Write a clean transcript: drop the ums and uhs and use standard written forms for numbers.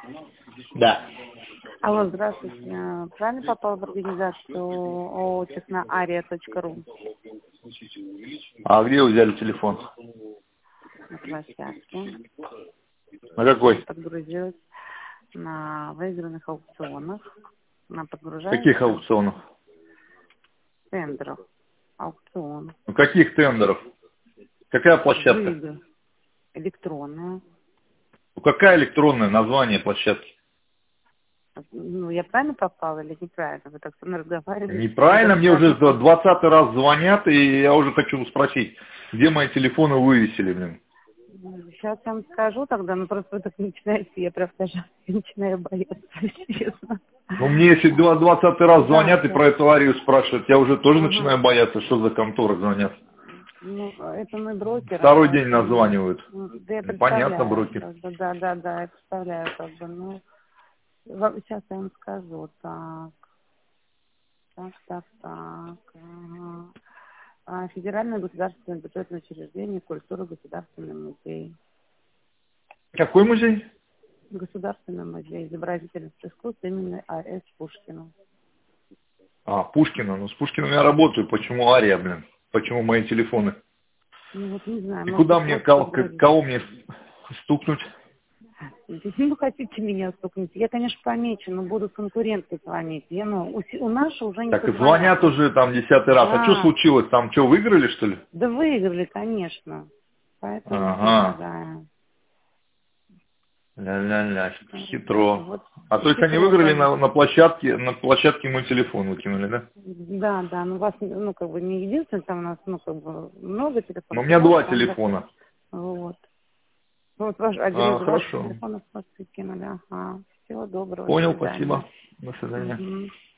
Да. Алло, здравствуйте. Правильно попала в организацию ООО техноария.ру? А где вы взяли телефон? На площадке. На какой? Подгрузилась на выигранных аукционах. Она подгружается. Каких аукционов? Тендеров. Аукцион. Ну каких тендеров? Какая площадка? Выигры. Электронная. Ну какая электронное название площадки? Ну, я правильно попала или неправильно? Вы так со мной разговариваете? Неправильно, мне уже 20-й раз звонят, и я уже хочу спросить, где мои телефоны вывесили, блин. Сейчас я вам скажу тогда, но просто вы так начинаете, я прям даже начинаю бояться, честно. Ну мне если 20-й раз звонят и Да. про эту арию спрашивают, я уже тоже Ага. начинаю бояться, что за конторы звонят. Ну, это мой брокер. Второй день названивают. Да я Понятно, представляю. брокер. Как бы, да, я представляю, как бы, ну, сейчас я вам скажу, так. Ага. Федеральное государственное бюджетное учреждение культуры, государственный музей. Какой музей? Государственный музей изобразительных искусств имени А.С. Пушкина. А, Пушкина. Ну, с Пушкиным я работаю. Почему ария, блин? Почему мои телефоны? Ну вот не знаю, И может куда быть, мне, просто подгрузить. кого мне стукнуть? Ну, хотите меня стукнуть? Я, конечно, помечу, но будут конкуренты звонить. Я, ну, у наши уже не Так и позвонят. звонят уже там 10-й раз. А что Да, случилось? Там что, выиграли, что ли? да выиграли, конечно. Поэтому Ага. предлагаю. Ля-ля-ля, хитро. Вот А то есть они хитро, выиграли конечно. на площадке мой телефон выкинули, да? Да, ну у вас, ну, как бы не единственный, там у нас, ну, как бы много Но у телефонов, меня ваш два там, да. телефона. Вот. Вот ваш, один А, из ваших хорошо. телефонов просто кинули. Ага. Всего доброго, до Понял, свидания. спасибо. До свидания. Угу.